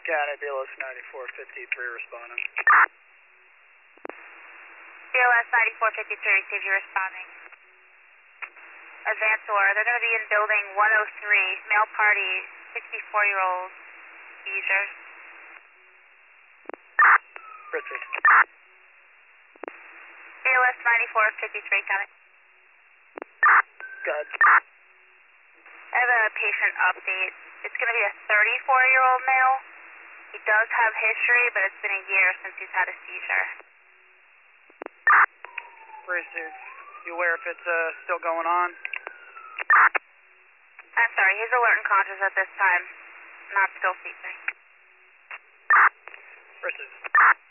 County, BLS 9453 responding. BLS 9453, receive you responding. Advancor, they're going to be in building 103, male party, 64-year-old, seizure. Proceed. BLS 9453, got it. Go ahead. I have a patient update. It's going to be a 34-year-old male. He does have history, but it's been a year since he's had a seizure. Proceed. You aware if it's still going on? I'm sorry, he's alert and conscious at this time. Not still seizing. Proceed.